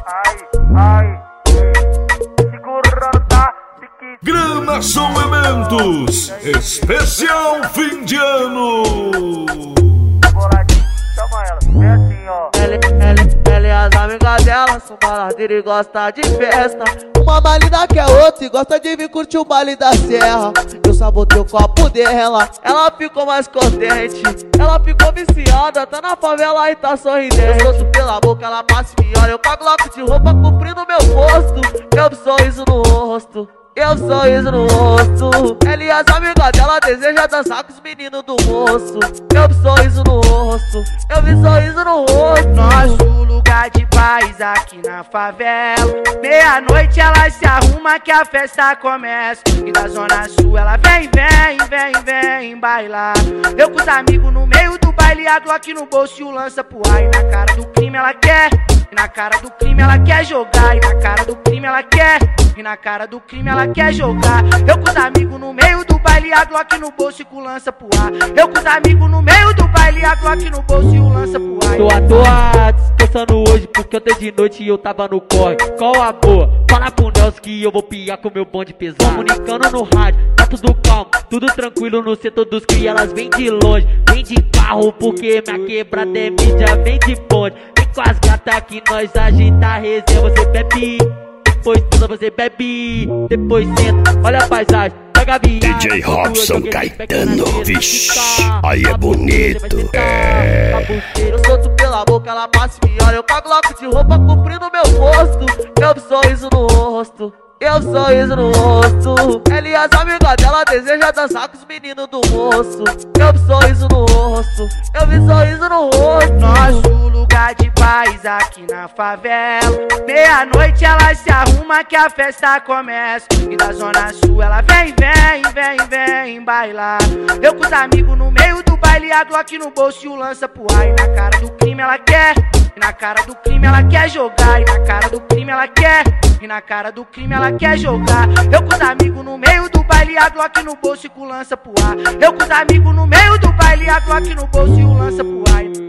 Ai, segurando, tá? Grama Som Eventos, especial fim de ano. Boladinho, chama ela, é assim, ó. Ela e as amigas dela são baladeiras e gosta de festa. Uma malida que é outra e gosta de vir curtir o baile da serra. Eu sabotei o copo dela, ela ficou mais contente. Ela ficou viciada, tá na favela e tá sorridente. Eu solto pela boca, ela passa e me olha. Eu cago logo de roupa cobrindo meu rosto. Eu sorriso no rosto, eu sorriso no rosto. Ela e as amigas dela desejam dançar com os meninos do moço. Eu sorriso no rosto, eu vi sorriso no rosto. Nosso lugar de paz aqui na favela. Meia-noite ela se arruma que a festa começa. E da zona sul ela vem bailar. Eu com os amigos no meio do baile, a Glock no bolso e o lança pro ar. E na cara do crime ela quer, e na cara do crime ela quer jogar. E na cara do crime ela quer, e na cara do crime ela quer jogar. Eu com os amigos no meio do baile, a Glock no bolso e com o lança pro ar. Eu com os amigos no meio do baile, a Glock no bolso e o lança pro ar. Tô à toa descansando hoje porque ontem de noite eu tava no corre. Qual a boa? Fala pro Nelson que eu vou piar com meu bonde pesado. Comunicando no rádio, tá tudo calmo, tudo tranquilo no setor dos cria. Elas vêm de longe, vêm de carro porque minha quebrada é mídia, vem de bonde. Vem com as gatas que nós agita a resenha. Você bebe, depois tudo você bebe, depois senta, olha a paisagem. DJ Robson Caetano, vixe, aí é bonito, Eu solto pela boca, ela passa e me olha. Eu cago logo de roupa cobrindo meu rosto. Eu sorriso no rosto, eu sorriso no rosto. Ela e as amigas dela desejam dançar com os meninos do moço. Eu sorriso no rosto, eu vi sorriso no rosto. Nosso lugar de paz aqui na favela. Meia-noite ela se arruma que a festa começa. E da zona sul ela vem bailar. Eu com os amigos no meio do baile, a Glock no bolso e o lança pro ar. E na cara do crime ela quer, e na cara do crime ela quer jogar. E na cara do crime ela quer, e na cara do crime ela quer jogar. Eu com os amigos no meio do baile, a Glock no bolso e com o lança pro ar. Eu com os amigos no meio do baile, a Glock no bolso e o lança pro ar.